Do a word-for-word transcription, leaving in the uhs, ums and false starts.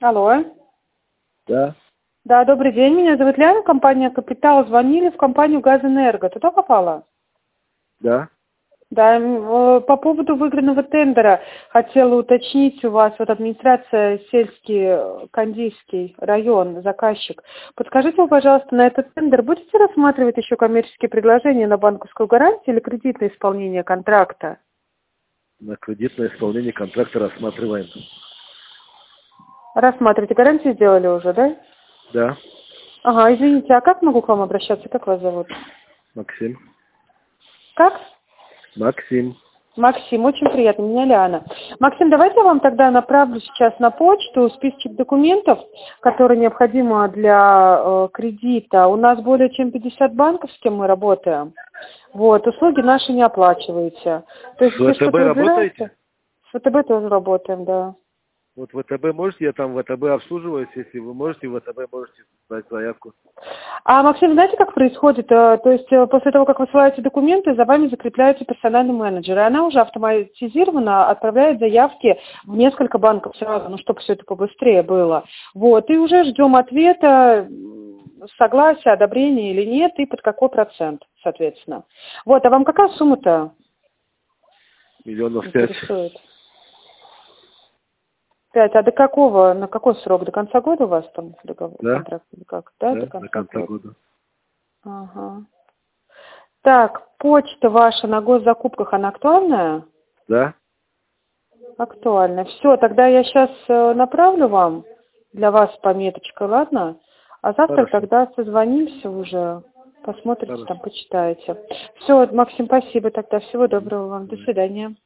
Алло. Да, Да, добрый день. Меня зовут Ляна, компания «Капитал». Звонили в компанию «Газэнерго». Туда попала? да. Да, м, э, по поводу выигранного тендера хотела уточнить у вас, вот администрация сельский, э, Кандийский район, заказчик. Подскажите, вы, пожалуйста, на этот тендер будете рассматривать еще коммерческие предложения на банковскую гарантию или кредитное исполнение контракта? На кредитное исполнение контракта рассматриваем. Рассматриваете, гарантию сделали уже, да? Да, Ага, извините, а как могу к вам обращаться? Как вас зовут? Максим. Как? Максим. Максим, очень приятно, меня Ляна. Максим, давайте я вам тогда направлю сейчас на почту списочек документов, которые необходимы для э, кредита. У нас более чем пятьдесят банков, с кем мы работаем. Вот, услуги наши не оплачиваете. То есть, С если ВТБ что-то работаете? выбираете, с ВТБ тоже работаем, да. Вот ВТБ можете, я там ВТБ обслуживаюсь, если вы можете, ВТБ можете дать заявку. А, Максим, знаете, как происходит? Э, То есть э, после того, как высылаете документы, за вами закрепляется персональный менеджер, и она уже автоматизированно отправляет заявки в несколько банков сразу, ну, чтобы все это побыстрее было. Вот, и уже ждем ответа, м, согласия, одобрения или нет, и под какой процент, соответственно. Вот, а вам какая сумма-то Миллионов пять. интересует? Пять. А до какого, на какой срок? До конца года у вас там договор, Да, контракт или как? Да, до да, до конца конца года. года. Ага. Так, почта ваша на госзакупках, она актуальная? Да, Актуальная. Все, тогда я сейчас направлю вам, для вас пометочкой, ладно? А завтра хорошо, тогда созвонимся уже, посмотрите хорошо. там, почитаете. Все, Максим, спасибо тогда. Всего Мгм. доброго вам. До Давай. свидания.